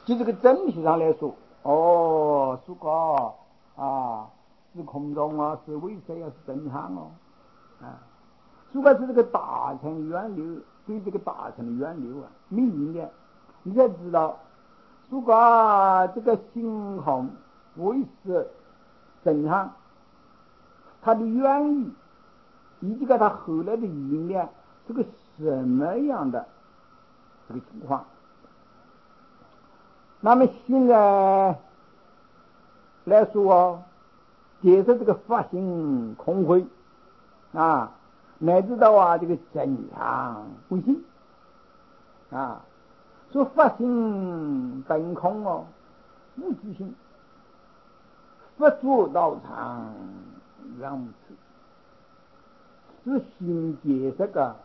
就这个整体上来说，说个是空中啊，是微色啊，是正常哦，如果是这个大乘源流，对这个大乘的源流明明的，你才知道，如果这个星空微色正常，它的原理以及它后来的因缘是个什么样的这个情况。那么现在来说解释这个法性空慧乃至到这个正常不性说法性本空无自性，佛作道场原无此，是心解这个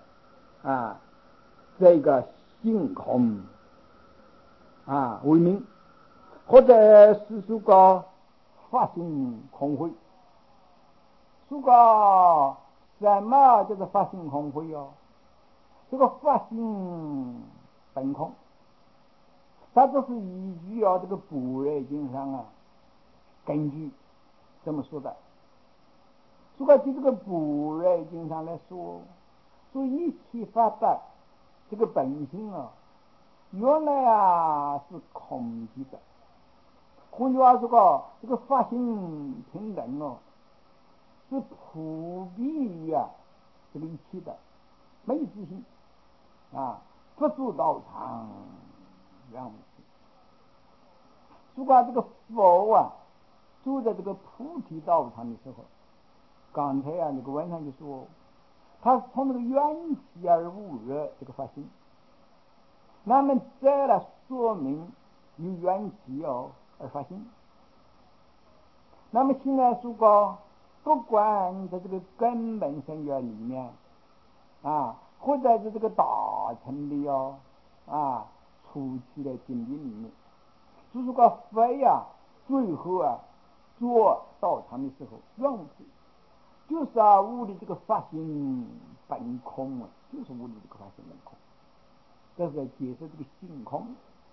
这个性空为名，或者是说个法性空慧。说个什么叫做法性空慧这个法性本空，它都是依据这个般若经上根据这么说的。如果就这个般若经上来说一切法的这个本性原来是空寂的。换句话说这个法性平等是普遍于这个一切的，没有自性佛作道场原无此。如果这个佛住在这个菩提道场的时候，刚才那个文上就说他是从那个缘起而悟热这个法性，那么这来说明有缘起而发性。那么现在说不管在这个根本圣约里面或者是这个大乘的初期的经典里面，就是个佛最后做道场的时候原无此，就是悟的这个法性本空就是悟的这个法性本空。这是在解释这个性空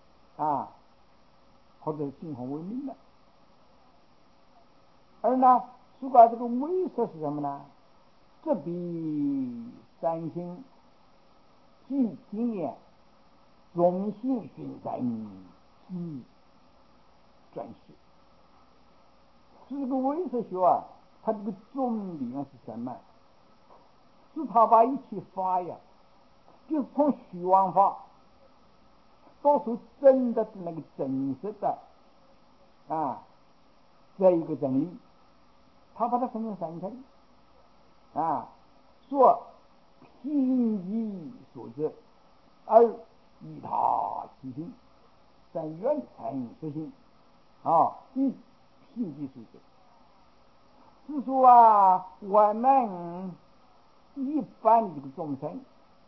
或者是性空为名的。而呢说这个微色是什么呢？这比三星即经验中性寻真之转世。这个微色学它这个重点是什么？是他把一切法就是从虚妄法到出真的那个真实的这一个真理，他把它分成三层说凭依所知而以他其心，在远成实性以凭依所知。是说我们一般的这个众生，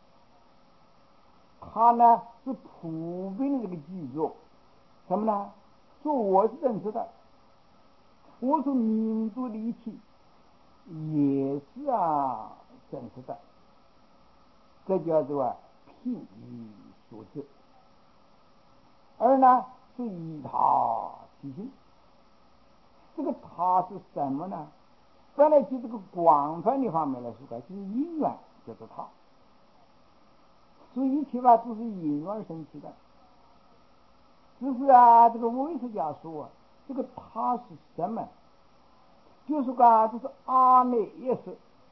他呢是普遍的这个记住什么呢？说我是真实的，我是民族的一切也是真实的，这叫做凭依所知。而呢是以他其心，这个他是什么呢？本来就这个广泛的方面来说就是因缘叫做他，所以一切法都是因缘而生起的。只是这个唯识家说这个他是什么？就是就是阿赖耶识。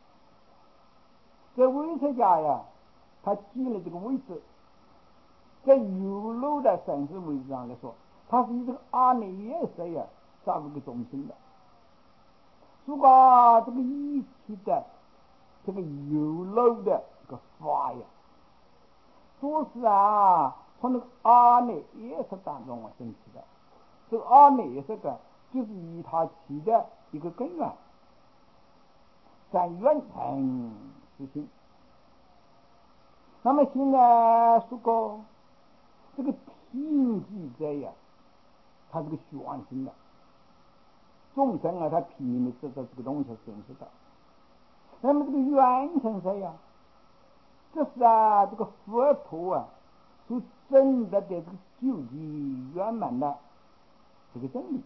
这唯识家他记了这个位置，在有漏的生死位置上来说，他是以这个阿赖耶识作为个中心的。如果这个一切的这个有漏的这个法都是从那个阿赖耶识当中生起的。这个阿赖耶识就是以他起的一个根源，在远成实性。那么现在说这个凭记者他这个虚妄性的众生他拼命的知道这个东西是真实的。那么这个远成这是这个佛陀所真的这个究极圆满的这个真理。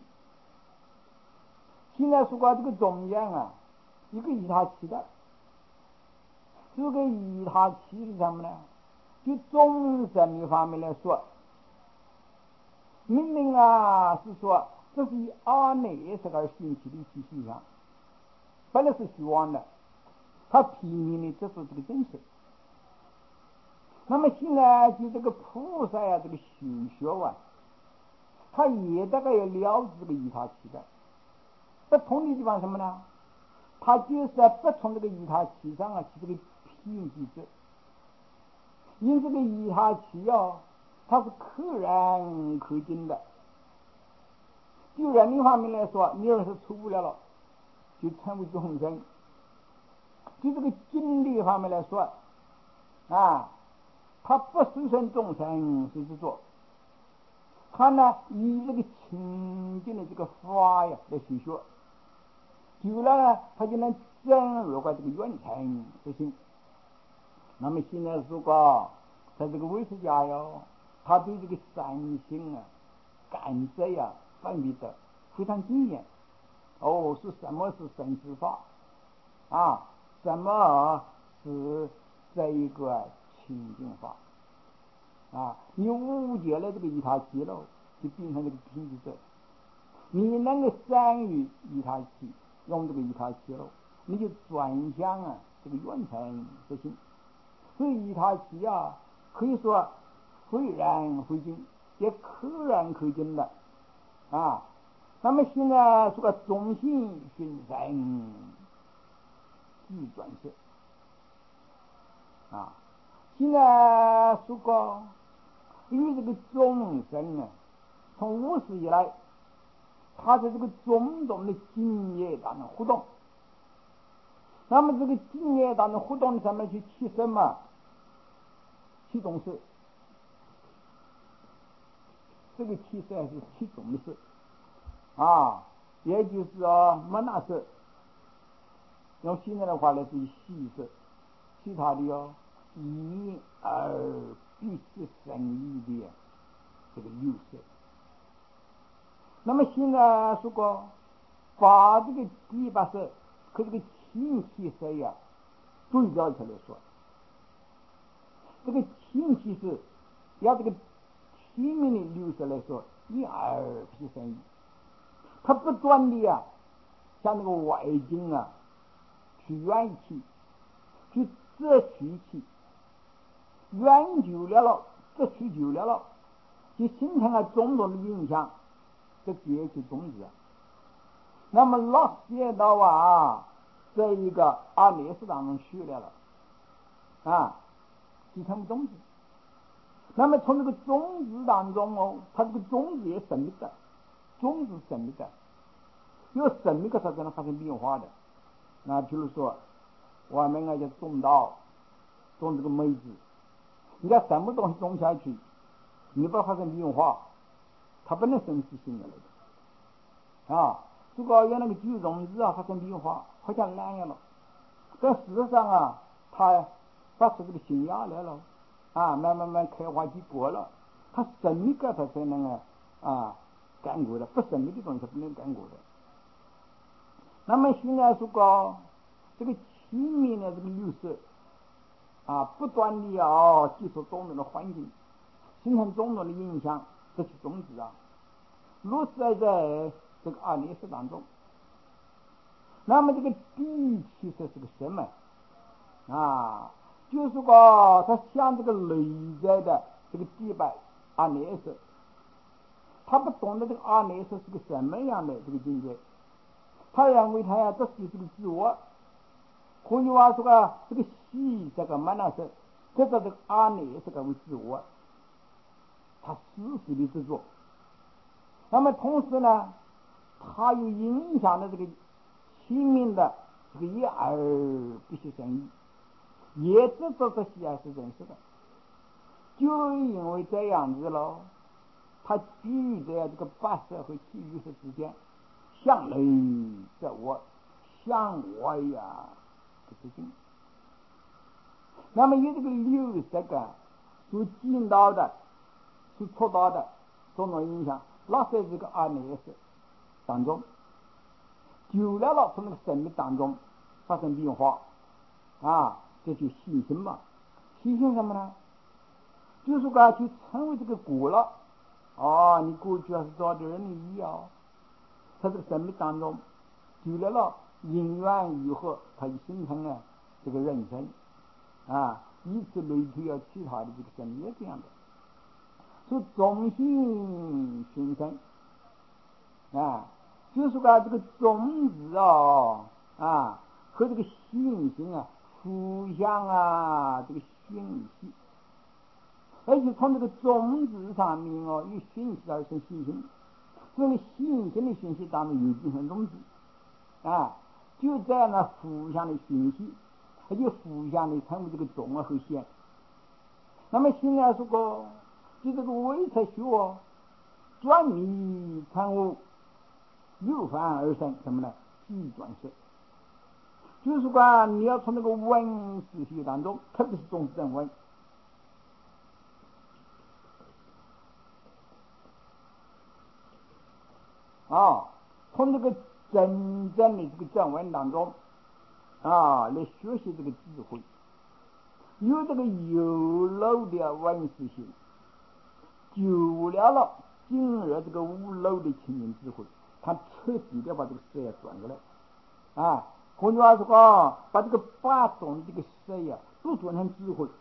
现在说过这个中间啊，一个以他期待，这个以他期是什么呢？就众生的方面来说，明明啊是说这是以阿赖耶识而兴起的一些现象，本来是虚妄的，他批评的这是这个真实。那么现在就这个菩萨啊，这个修学啊，他也大概要了解这个以他期待。不同的地方什么呢？他就是不从这个以他期上啊起这个批评机制。因这个以他期它是可燃可尽的。就人的方面来说，你要是出不了，就成为众生。就这个经历方面来说啊，他不随顺众生是之做，他呢以这个清净的这个法呀来修学，久了呢他就能证入过这个圆成之心。那么现在如果在这个维持家他对这个三性啊感知呀分别的非常精验。是什么是生死法啊？什么是这一个清净法啊？你误解了这个以他期了，就变成这个品质者。你能够善于以他期，用这个以他期了，你就转向这个圆成之心。所以以他期可以说非然非尽，也可然可尽的啊。那么现在这个中心寻生自转世啊，现在说过与这个众生从无始以来，他在这个种种的经验当中互动。那么这个经验当中互动的上面去起什么？起种事，这个起是起种的事啊，也就是没那事。用现在的话呢是细事，其他的一而必是生意的这个六色。那么现在说过把这个第八色和这个清气色对照起来说，这个清气是要这个体面的六色来说，一而必生意，它不断的像那个外境去远去，去摄取去，远久了摄取久了，就形成了种种的影响，这结起种子。那么落写到这一个阿赖耶识当中去了就成种子。那么从这个种子当中它这个种子也神秘的，种子神秘的，有神秘的才可能发生变化的。那比如说我们就种这个梅子，你看什么东西种下去，你不发生变化，它不能生出新的来的如果有那个旧种子发生变化，好像烂了，但事实上它发出这个新芽来了慢慢开花结果了，它神秘的它才能干果的，不神秘的东西不能干果的。那么现在说过这个气面的这个流失不断的接触种种的环境，形成种种的影响，这些种子落在这个阿赖耶识当中。那么这个地其实是个什么就是说他像这个内在的这个地板阿赖耶识，他不懂得这个阿赖耶识是个什么样的这个境界，他认为他这是这个自我。换句话说这个喜这个满那识，这个阿赖耶识为自我，他死死的执着。那么同时呢，他又影响了这个器皿的这个一而必须生意，也知道这些是真实的。就因为这样子了，他居在这个八识和其余识之间，向内在我，向外不知心。那么以这个六识所见到的是错大的种种影响，落在这个阿赖耶识当中，久了从那个生命当中发生变化这就信心嘛。信心什么呢？就是说就成为这个果了你过去还是找点人的意他这个生命当中久了因缘与合，它就形成了这个人生以此类推其他的这个生命也这样的，所以种性形成就是说这个种子和这个信心互相这个熏习，而且从这个种子上面又熏习而成信心，这个信心的讯息当中有几分种子就这样的互相的讯息，而且互相的成为这个种和线。那么现在说过就这个唯识学转迷参悟，由凡而生什么呢？机转识。就是说你要从那个文字学当中，特别是中子正文从这个真正的这个正文当中来学习这个智慧，有这个有漏的文字性，久了进而这个无漏的清净智慧，它彻底的把这个事业转过来换句话说把这个八种这个事业都转成智慧，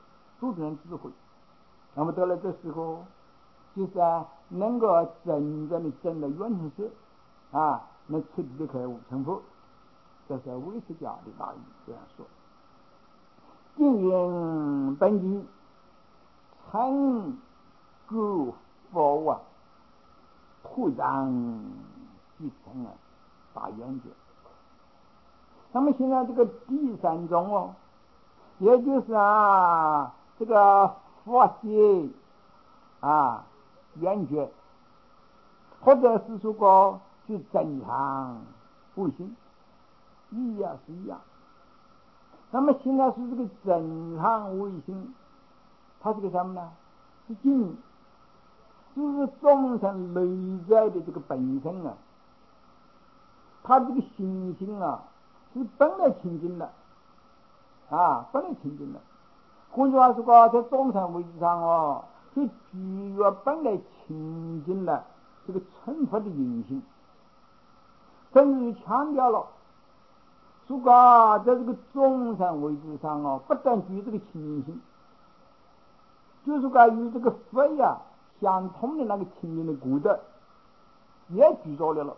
那么到了这时候就是能够真正的证了圆成实能彻底的开悟成佛，这是唯识家的大意这样说。经营本经成构佛扩张继承大圆觉。那么现在这个第三种也就是这个佛系圆觉，或者是说就正常不行是一样。那么现在是这个正常为心，它是个什么呢？是境，就是众生内在的这个本身它这个心性是本来清净的本来清净的。换句话说在众生位置上是具有本来清净的这个成佛的因性，甚至强调了如果在这个众生位置上不但具这个清净，就是说与这个佛相通的那个清净的果德也具着了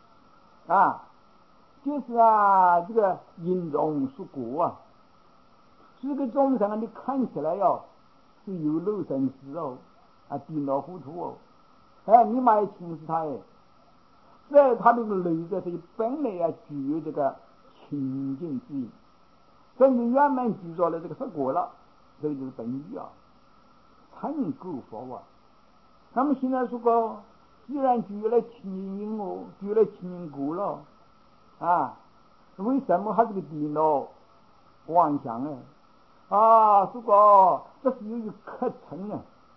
就是这个因中属果这个众生你看起来是有漏生死颠倒糊涂你买轻视他在他这个内在是本来具有这个清净之因，甚至原本具着了这个佛果了，这个就是本意成构佛那么现在说既然具了清净因具了清净果了为什么还是个颠倒妄想说这是由于课程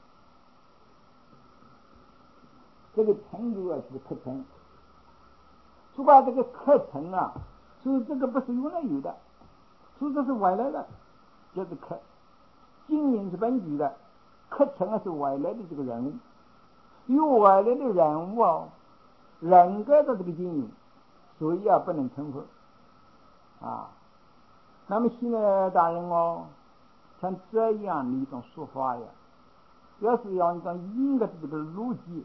这个程度是个课程，说这个课程所以这个不是原来有的，所以这是外来的，就是课经营是本具的，课程是外来的这个人物，有外来的人物人格的这个经营，所以不能成佛那么现在大人像这样的一种说法要是用一种应该的这个逻辑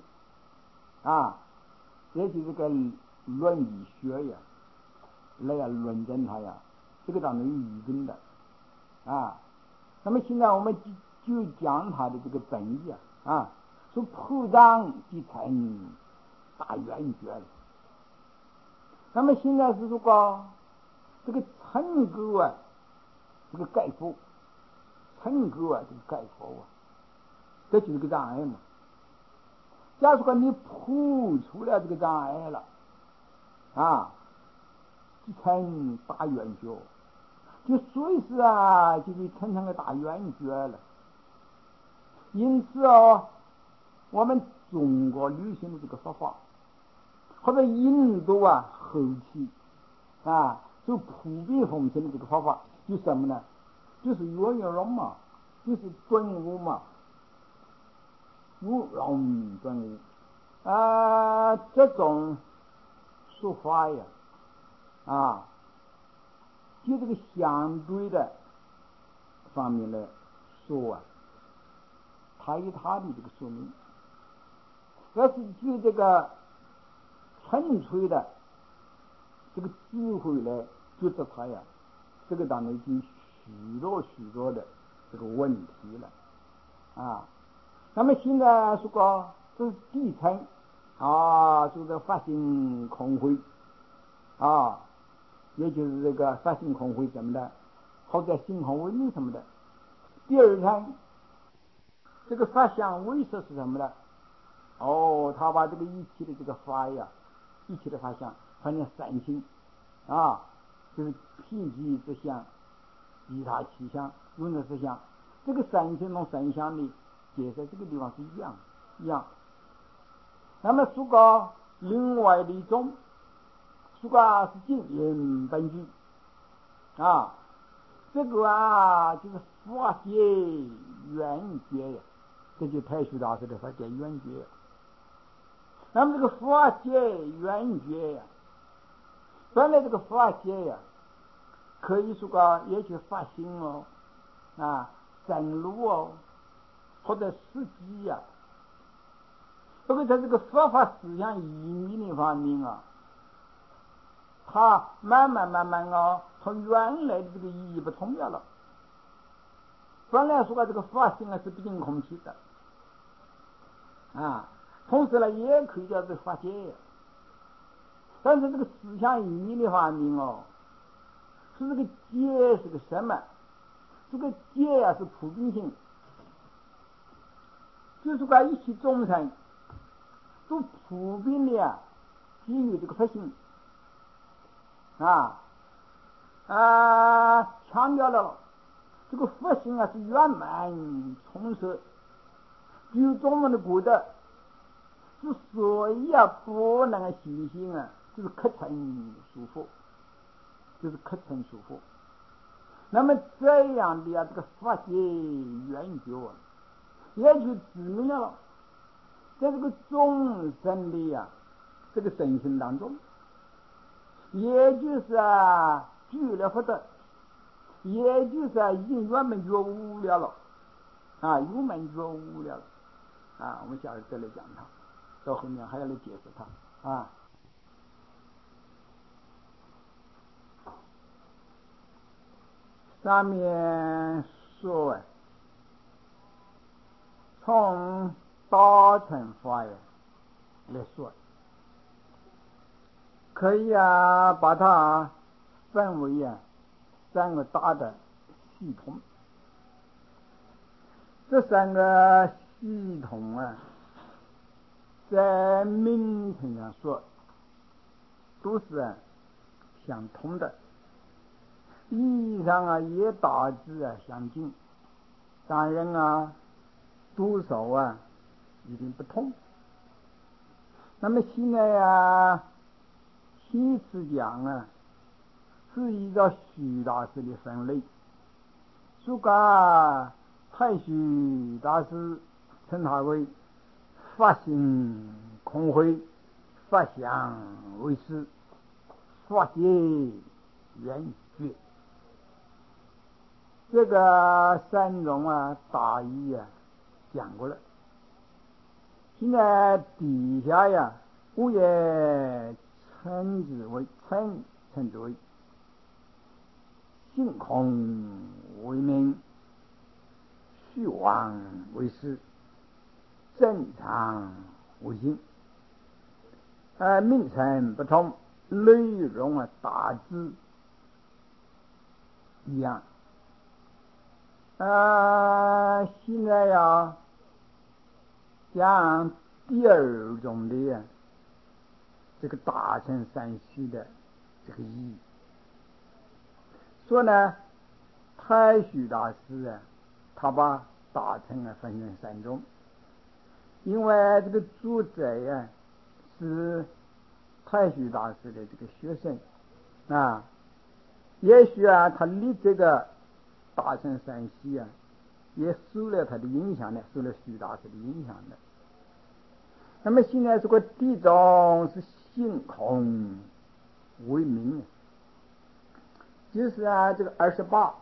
也就是这个论理学来论证它这个当中有语根的那么现在我们就讲它的这个本意说铺张即成大圆觉了。那么现在是说这个成构这个概括，成构这个概括这就是个障碍嘛。假如说你破除了这个障碍了即成大圆觉，就随时就可以成个大圆觉了。因此我们中国流行的这个说法，或者印度后期就普遍风行的这个方法，就是什么呢？就是圆圆融嘛，就是顿悟嘛，悟融顿悟这种说法呀就这个相对的方面来说它有它的这个说明。要是就这个纯粹的这个智慧来觉得它呀，这个当然已经许多的这个问题了那么现在说这是底层就是发心空慧也就是这个发心空慧什么的，或者心空为明什么的。第二层这个法相为实是什么呢？他把这个一切的这个法呀，一切的法相分成三性就是脾气之相、其他气象、用的之相。这个三性同三相的解在这个地方是一样。那么如果另外的一种，如果是经验本具这个就是法界圆觉呀，这就太虚大师的法界圆觉。那么这个法界圆觉呀，本来这个法界呀，可以说也去发心正路或者实际不过在这个佛法思想意义的方面它慢慢从原来的这个意义不同了。本来说这个法性是不净空气的同时呢也可以叫做法界但是这个思想意义的方面是这个界是个什么？这个界是普遍性，就是说一切众生都普遍的基于这个佛性强调了这个佛性是圆满充实，只有中文的国德之所以不能实行就是课程束缚，那么这样的这个法界圆觉也就指明了在这个众生的这个身心当中，也就是具了福德，也就是已经圆满觉悟了圆满觉悟了我们下次再来讲它，到后面还要来解释它上面说从大乘法来说，可以把它分为三个大的系统。这三个系统在名称上说都是相通的，意义上也大致相近，当然多少一定不同。那么现在其次讲是依照徐大师的分类，说太虚大师称它为法性空慧、法相为实、法界圆觉。这个三种大意讲过了。现在底下我也称之为性空为名，虚妄为实，正常为性名称不同，内容大致一样现在讲第二种的这个大乘三系的这个意义，说呢太虚大师他把大乘分成三种， 因为这个主宰呀是太虚大师的这个学生啊，也许啊他离这个大乘山西啊也受了他的影响呢，受了徐大师的影响的。那么现在这个地中是性空为名，就是啊这个28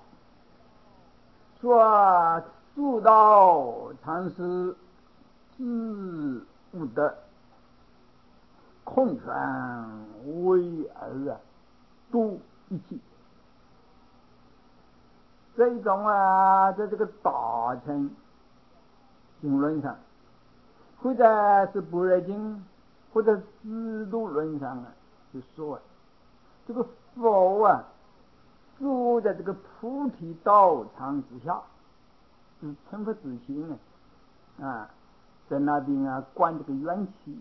说诸道常是自无得，空全为而度一切。这一种啊，在这个大乘经论上，或者是般若经，或者制度论上啊，就说这个佛啊，住在这个菩提道场之下，就是成佛之心啊，在那边啊观这个缘起。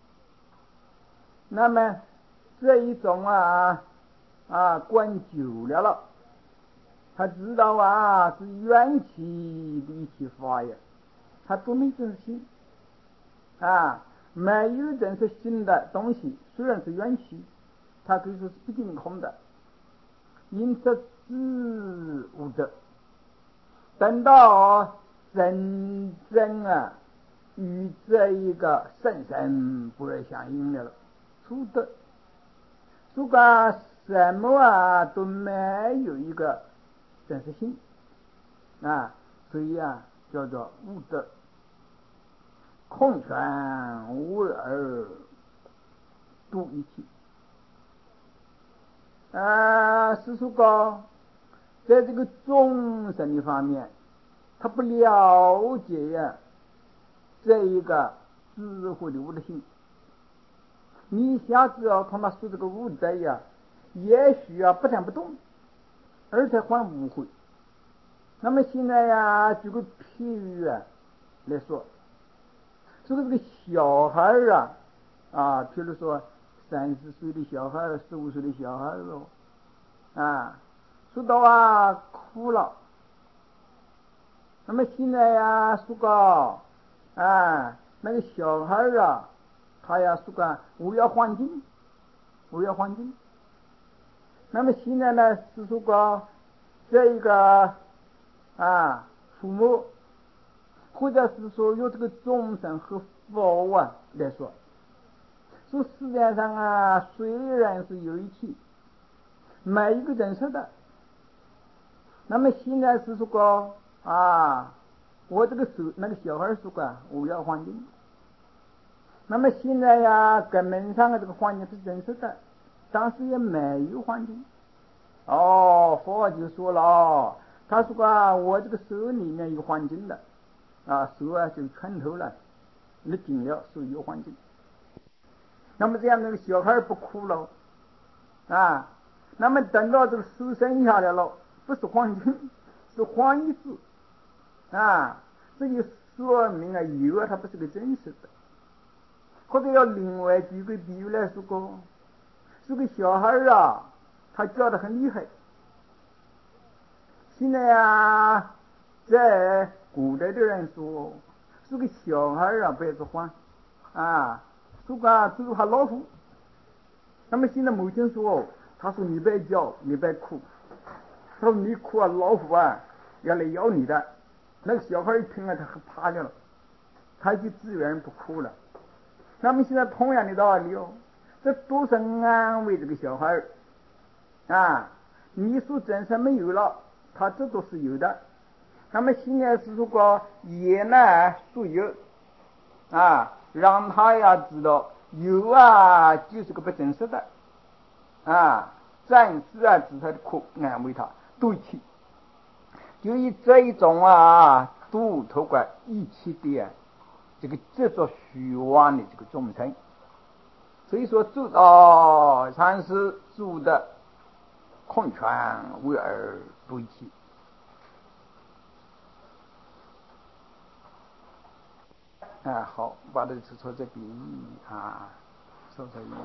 那么这一种观久了，他知道啊是缘起的一切法呀，他都没真心啊，没有真实心的东西，虽然是缘起，它可以说是不净空的，因此自无得。等到真正与这一个圣神不二相应了，出得，不管什么都没有一个真实性所以叫做无得，空全为而度一切。是说在这个众生的方面，他不了解这一个智慧的无德性。你一下子他说这个无德也许不但不懂，而且还误会。那么现在举个譬喻来说，这个小孩譬如说30岁的小孩，15岁的小孩说到哭了。那么现在说个那个小孩他说个我要环境。那么现在呢是说个这一个父母，或者是说有这个众生和佛来说世界上虽然是有一切，没一个真实的。那么现在是说个我这个手那个小孩说过我要环境。那么现在根本上这个环境是真实的，当时也没有环境。佛就说了，他说我这个手里面有环境的手就拳头了，你紧了手有环境。那么这样那个小孩不哭了那么等到这个手生下来了，不是环境，是幻意识这就说明有它不是个真实的。或者要另外举个比喻来说过，这个小孩他叫得很厉害。现在在古代的人说，这个小孩不要说话说个走下老虎。那么现在母亲说，他说你别叫，你别哭，他说你哭老虎要来咬你的。那个小孩一听他很怕了，他就自然不哭了。那么现在同样的道理这都是安慰这个小孩你说真实没有了，他这都是有的。那么现在是如果也说有让他知道有就是个不真实的暂时治他的苦，安慰他对起，就以这一种度透过一切的这个执着虚妄的这个众生。所以说诸道常是住的空全为而度一切。好，把这说这比喻说这比喻。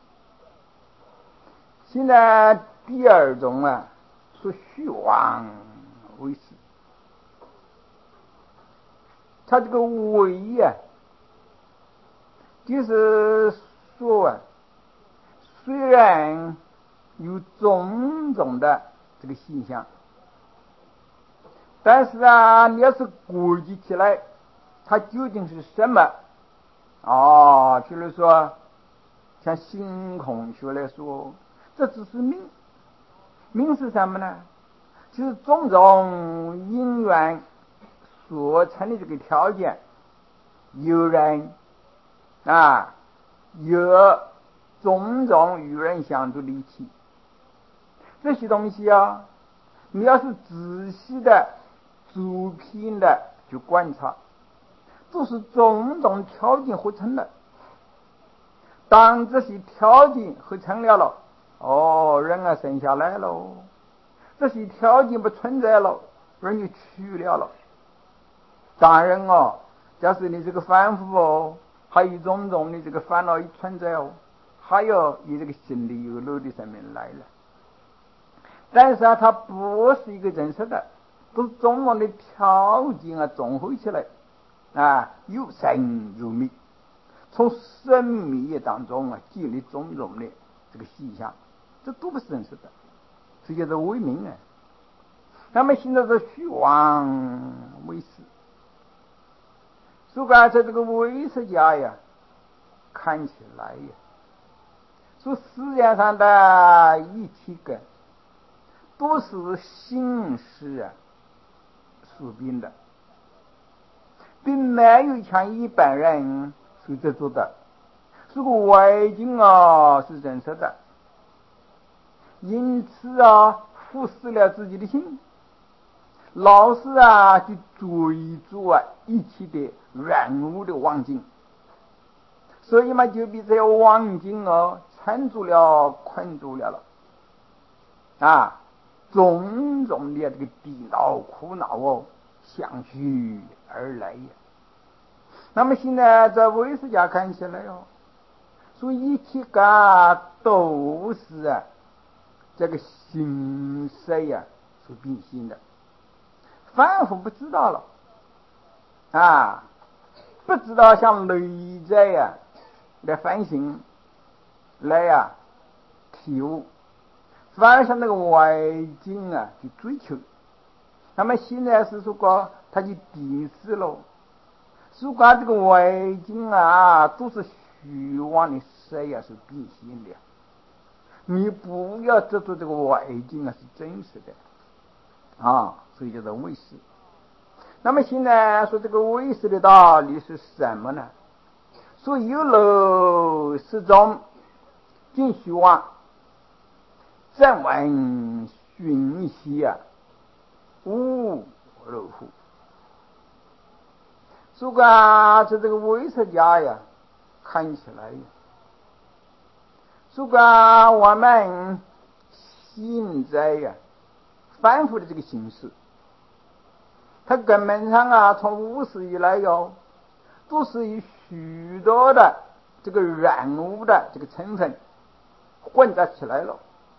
现在第二种说虚妄为实。他这个为就是说啊，虽然有种种的这个现象，但是啊，你要是估计起来，它究竟是什么？比如说像星空学来说，这只是命，命是什么呢？就是种种因缘所成的这个条件，有人有种种与人相处的一起，这些东西啊，你要是仔细的、主品的去观察，都是种种条件合成的。当这些条件合成了，人啊生下来了，这些条件不存在了，人就去了。当然假使你这个凡夫还有种种的这个烦恼一存在还有以这个心里有漏的生命来了。但是它不是一个真实的，都是种种的条件综合起来有生有灭，从生灭当中建立种种的这个现象，这都不是真实的，这叫做伪名那么现在是虚妄为实，所以在这个唯识家看起来说世界上的一切个都是形式所变的，并没有像一般人所执着的这个外境是真实的，因此忽视了自己的心，老是去追逐一切的软物的妄境，所以嘛就被这些妄境缠住了、困住了种种的这个地恼苦恼相续而来那么现在在唯识家看起来所以一切都是这个形色所变现的，凡夫不知道了不知道像内在来反省来体悟，反而向那个外境去追求。那么现在是说他就定死了，如果这个外境都是虚妄的色是变现的，你不要执着这个外境是真实的所以叫做唯识。那么现在说这个唯识的道理是什么呢？说有了十种尽虚妄，暂闻讯息无漏乎。如果这个唯识家看起来如果我们现在反复的这个形式，它根本上从无始以来都是以许多的这个染污的这个成分混杂起来了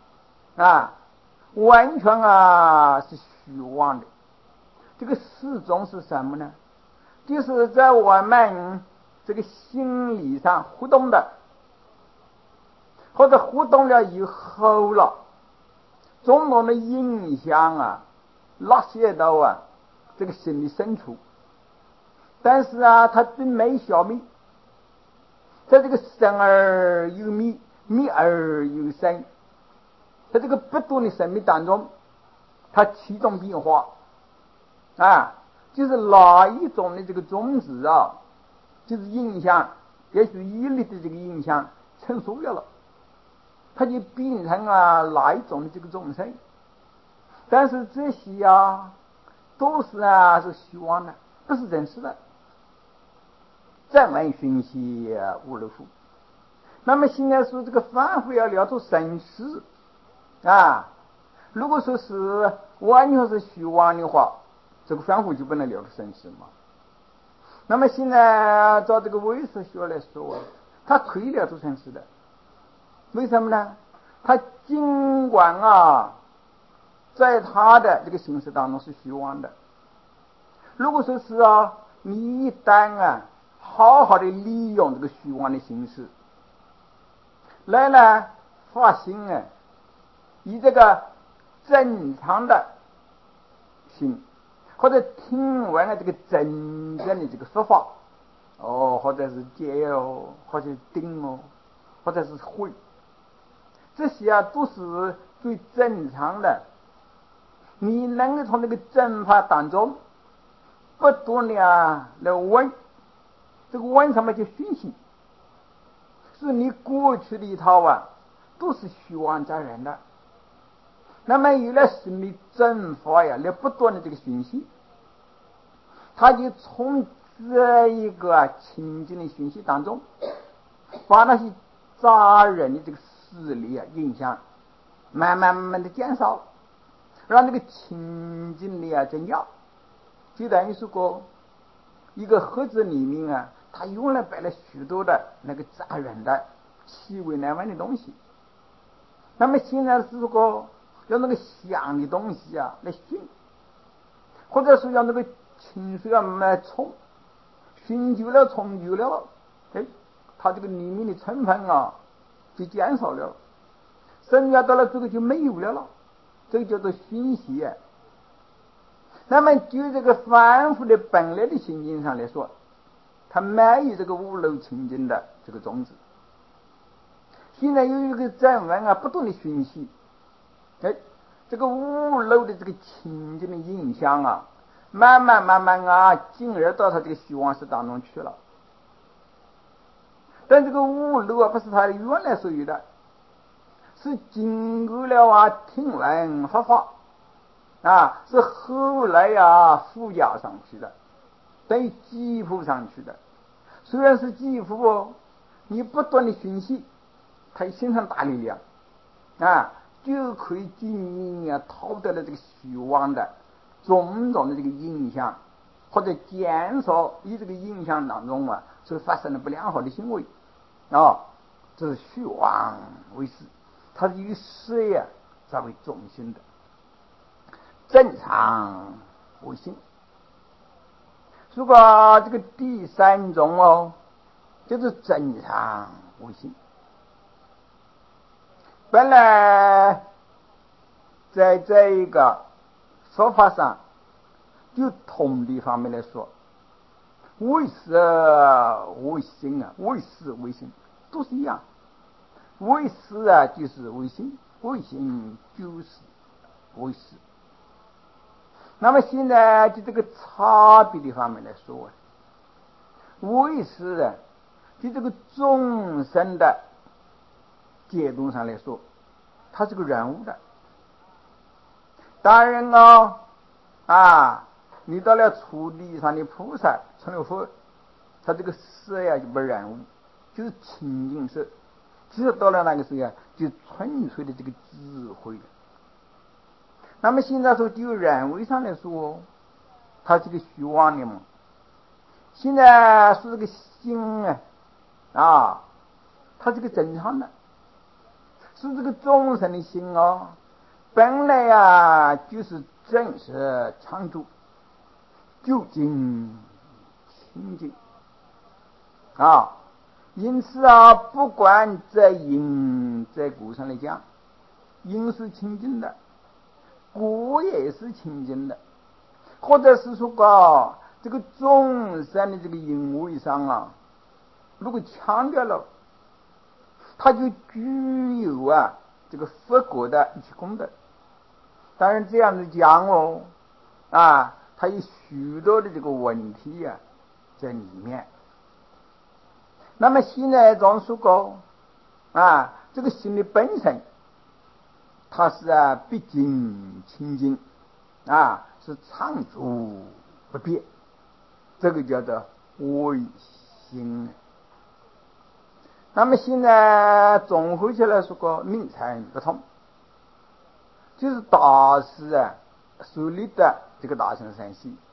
完全是虚妄的。这个四种是什么呢？就是在我们这个心理上互动的，或者互动了以后了，种种的影响落泄到这个心理深处，但是它并没消灭，在这个生而有灭，灭而有生，在这个不断的生命当中，它起种变化就是哪一种的这个种子就是影响，也许一力的这个影响成熟了，它就变成哪一种的这个众生。但是这些都是是虚妄的，不是真实的。暂闻讯息无漏乎。那么现在说这个凡夫要了出生死如果说是完全是虚妄的话，这个凡夫就不能了出生死嘛。那么现在照这个唯识学来说他可以了出生死的。为什么呢？他尽管在他的这个形式当中是虚妄的，如果说是你一旦好好的利用这个虚妄的形式来呢发心啊，以这个正常的心，或者听闻了这个真正的这个说法哦，或者是戒哦，或者定哦，或者是慧，这些啊都是最正常的。你能够从这个正法当中不断的来闻，这个闻什么叫熏习，是你过去的一套啊都是虚妄在人的，那么有了心理正法呀，来不断的这个熏习，他就从这一个清净的讯息当中，把那些杂人的这个势力啊影响慢慢的减少，让这个清净力啊增加，就等于是说一个盒子里面啊，它用来摆了许多的那个杂人的气味难闻的东西。那么现在是说用那个香的东西啊来熏，或者是用那个清水啊来冲，熏久了冲久了，它这个里面的成分啊就减少了，剩下到了这个就没有了，这个叫做熏习。那么就这个凡夫的本来的心境上来说，他没有这个五漏清净的这个种子，现在有一个正文啊不断的熏习，这个五漏的这个清净的影响啊慢慢啊进而到他这个虚妄识当中去了。但这个五漏啊不是他原来所有的，是经过了听闻佛法是后来附加上去的，等于寄附上去的。虽然是寄附你不断的熏习，它形成大力量就可以给你逃得了这个虚妄的种种的这个影响，或者减少以这个影响当中所发生的不良好的行为这是虚妄为实，它是以色作为中心的，正常为心。如果这个第三种就是正常为心。本来在这一个说法上，就同的方面来说，为识为心为识为心都是一样，为识就是为心，为心就是为识。那么现在就这个差别的方面来说为识就这个众生的解读上来说，它是个人物的。当然你到了初地上的菩萨成了佛，他这个色就不人物，就是清净色。其实到了那个时候就纯粹的这个智慧了。那么现在说就人为上来说，它是个虚妄的嘛。现在是这个心它是个正常的，是这个众生的心本来就是真实常住，究竟清净因此不管在因在果上来讲，因是清净的，果也是清净的，或者是说这个众生的这个因位上如果强调了，它就具有这个佛果的一切功德。当然这样子讲它有许多的这个问题在里面。那么现在总说过这个心的本身它是毕竟清净是常住不变，这个叫做唯心。那么现在综合起来说个名称不同，就是大师所立的这个大乘三系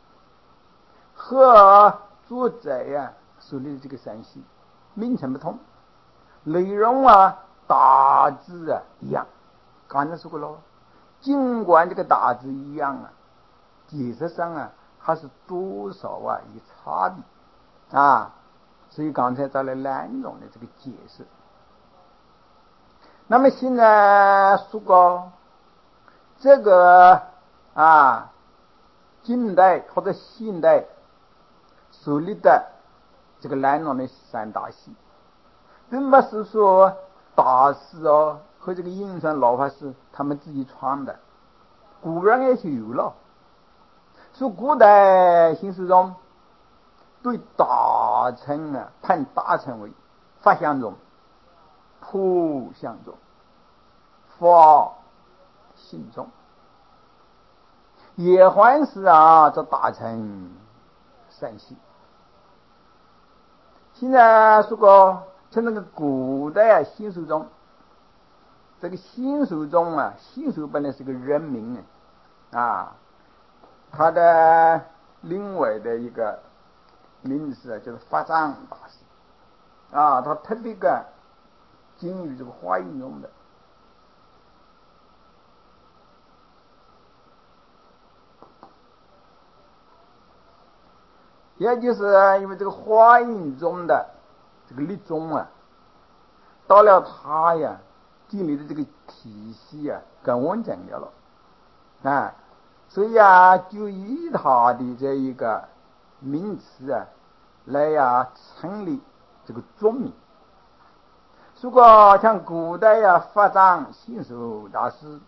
和作者所立的这个三系名称不同，内容大致一样。刚才说过了，尽管这个大致一样解释上还是多少有差别所以刚才找了两种的这个解释。那么现在说过这个近代或者现代树立的这个南宋的三大系，并不是说大师和这个印传老法师他们自己创的，古人也就有了。说古代新书中对大乘判大乘为法相宗、普相宗、法性宗。叶欢是这大乘三系。现在说过从那个古代新书中，这个新书中新书本来是个人名他的另外的一个名字就是法藏大师他特别精于这个华严宗的。也就是因为这个华严宗的这个律宗到了他建立的这个体系更完整了所以就以他的这一个名词来成立这个宗名。如果像古代法藏信手大师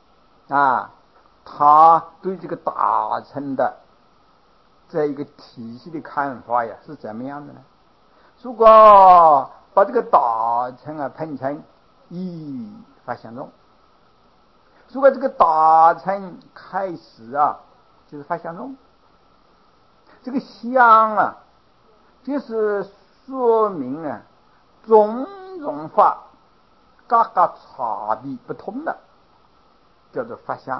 他对这个大乘的这一个体系的看法是怎么样的呢？如果把这个大乘分成一法相宗，如果这个大乘开始就是法相宗，这个相就是说明种种法各个差别不同的，叫做法相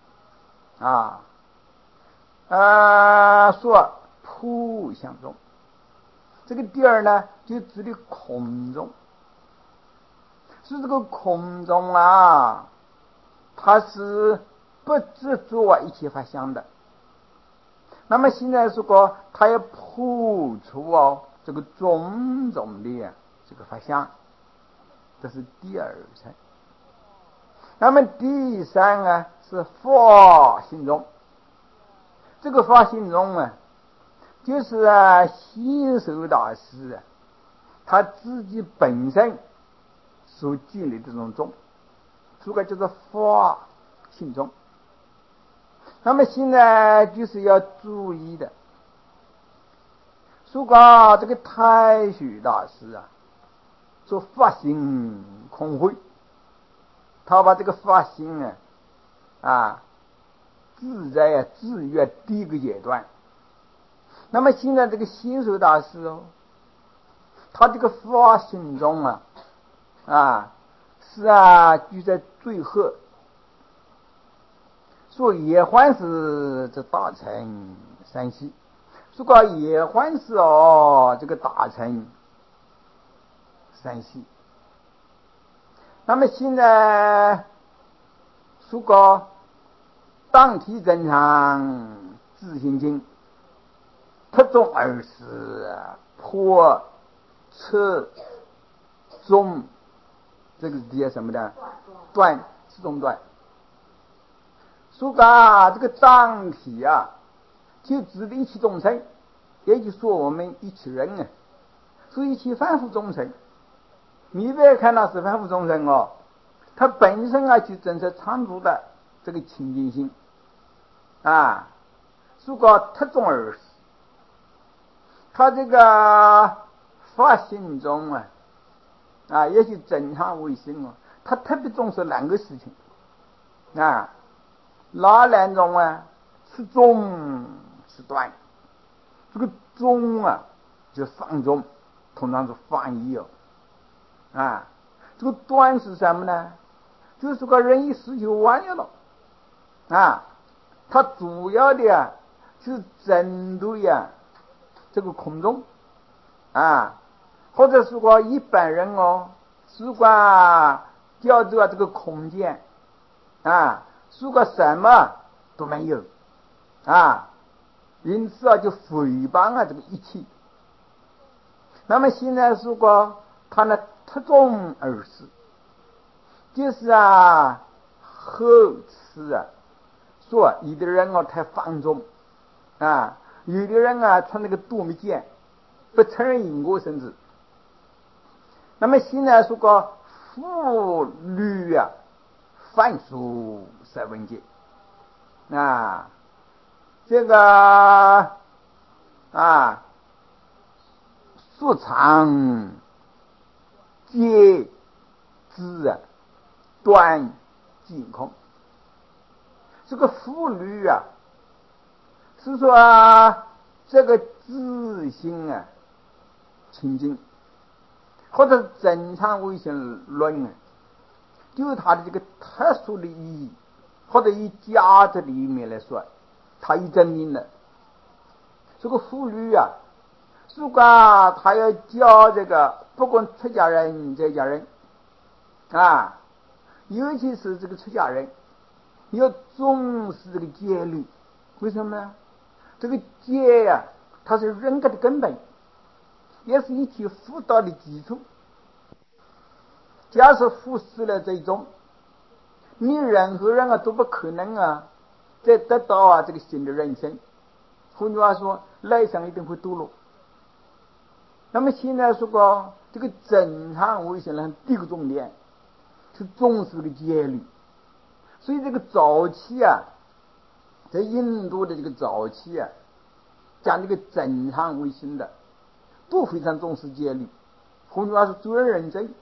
说普相宗，这个第二呢就指的空宗。是这个空宗它是不执着一切法相的。那么现在说过它要破除这个种种的这个法相，这是第二层。那么第三是法性宗。这个法性宗就是心手大师他自己本身所建立的这种宗，这个叫做法性宗。那么现在就是要注意的，说过这个太虚大师说法性空慧，他把这个法性自在制约第一个阶段。那么现在这个心手大师他这个法性中是就在最后说叶欢是这大乘三系，说过叶欢是这个大乘三系。那么现在说过当体正常自性经特中20破彻中，这个是底下什么的断是中断。说这个当体就指的一切众生，也就是说我们一切人所以一切凡夫众生，你别看那是凡夫众生他本身就真是常住的这个清净心说过特中而死，他这个法性中也许正常为心他特别重视两个事情哪两种是中是断。这个中就上中，通常是翻译这个断是什么呢？就是个人一死就完了它主要的是针对这个空中或者是说一般人如果叫做这个空间如果什么都没有因此就诽谤这个一切。 那么现在如果他呢特种而死，就是后此说有的人太放纵有的人穿那个多米剑，不承认因果甚至。那么现在说个妇女犯属色文界这个素常皆知断尽空。这个妇女是说这个自性清净，或者正常唯心论就是它的这个特殊的意义，或者以价值的一面来说，它已证明了这个妇女如果他要教这个不管出家人在家人尤其是这个出家人要重视这个戒律。为什么呢？这个戒它是人格的根本，也是一切辅导的基础。假设忽视了这种，你任何人都不可能再得到这个新的人生。换句话说，来生一定会堕落。那么现在说过这个正常唯心论第一个重点是重视这个戒律。所以这个早期在印度的这个早期讲这个正常唯心的都非常重视戒律，换句话说责任认真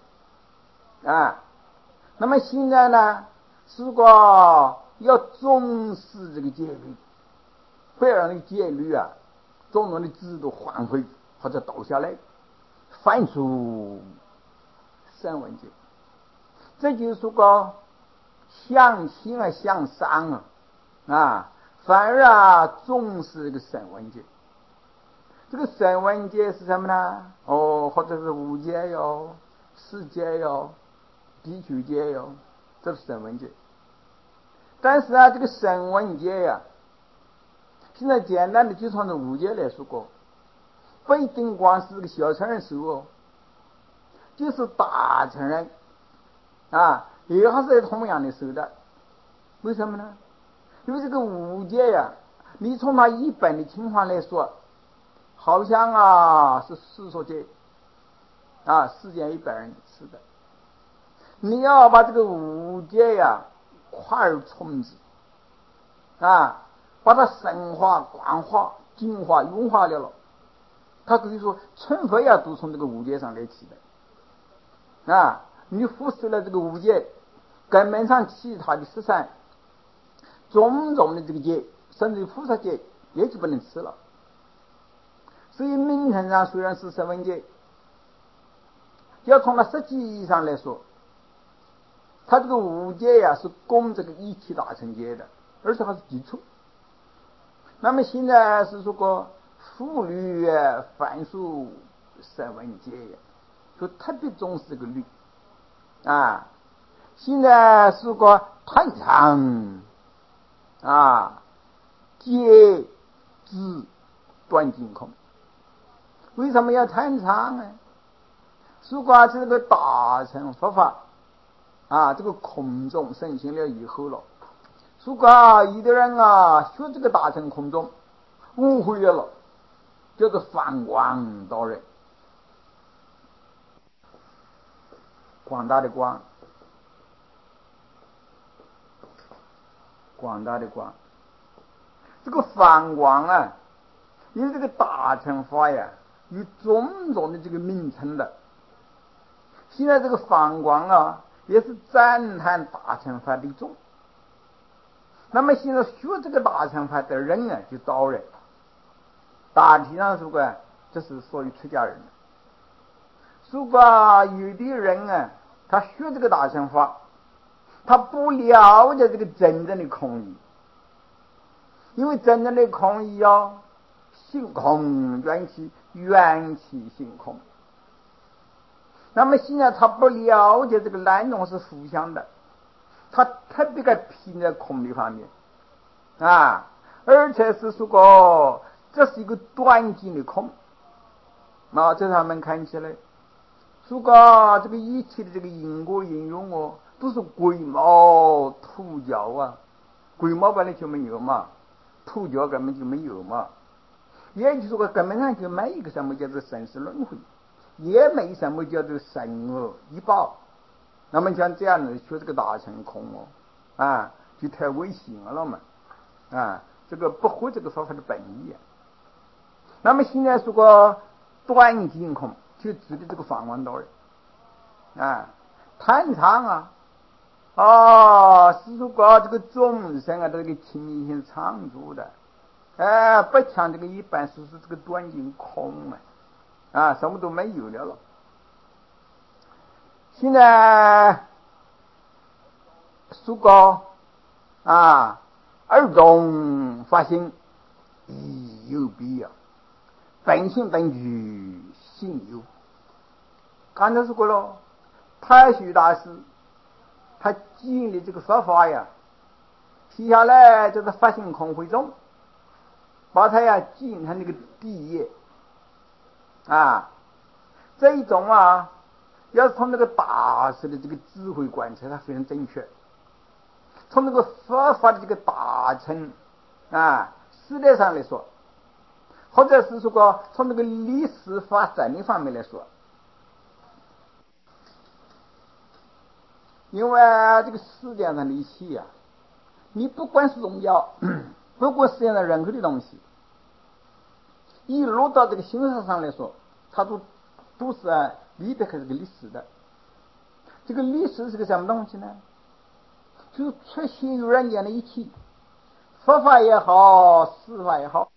那么现在呢，如果要重视这个戒律，不要让这个戒律种种的制度换回或者倒下来，反属声闻戒。这就是说向轻向上反而重视这个声闻戒。这个声闻戒是什么呢？或者是无戒哟、持戒哟、比丘戒哟，这是声闻戒。但是这个声闻戒现在简单的就从这无戒来说过，不一定光是这个小乘人受就是大乘人也还是同样的受的。为什么呢？因为这个无戒你从它一本的情况来说，好像是世俗戒世间100人吃的。你要把这个无戒快而充之把它深化、广化、净化、融化了，它可以说成佛都从这个无戒上来起的你忽视了这个无戒，根本上其他的13种种的这个戒，甚至菩萨戒也就不能吃了。所以名称上虽然是声闻戒，要从它实际上来说，它这个无戒是供这个一切大乘戒的，而且还是基础。那么现在是说过妇女反属声闻戒就特别重视这个律现在是个贪长戒知断尽空。为什么要贪长呢？如果这个大乘佛法这个空中盛行了以后了，如果有的人学这个大乘空中误会了，叫做放光道人。广大的光，广大的光，这个放光因为这个大乘法有种种的这个名称的。现在这个放光也是赞叹大乘法的一种。那么现在学这个大乘法的人就道人，大体上说这是属于出家人。如果有的人他学这个大乘法，他不了解这个真正的空义，因为真正的空义性空缘起，缘起性空。那么现在他不了解这个两种是互相的，他特别的拼在空的方面而且是说这是一个断尽的空在他们看起来，诸葛这个一切的这个因果应用都是鬼毛土教啊，鬼毛本来就没有嘛，土教根本就没有嘛，也就是说根本上就没一个什么叫做生死轮回，也没什么叫做生恶医报。那么像这样的学这个大乘空就太危险了嘛，这个不合这个说法的本意。那么现在说个短净空，就指的这个梵王道人贪长是说这个众生这个情形常住的，不像这个一般是这个短净空什么都没有了。现在说个二种发心亦有必要，本性本具性有。刚才说过了，太虚大师他建立这个说法呀，接下来就是发心空会中，把它建他那个第一这一种要是从那个大师的这个智慧观察，它非常正确。从那个佛法的这个大乘时代上来说，或者是说从那个历史发展的方面来说，因为这个世界上的一切你不管是荣耀，不管世界上任何的东西，一落到这个形式上来说，它都是离不开这个历史的。这个历史是个什么东西呢？就是出现于人间的一切，佛法也好，事法也好，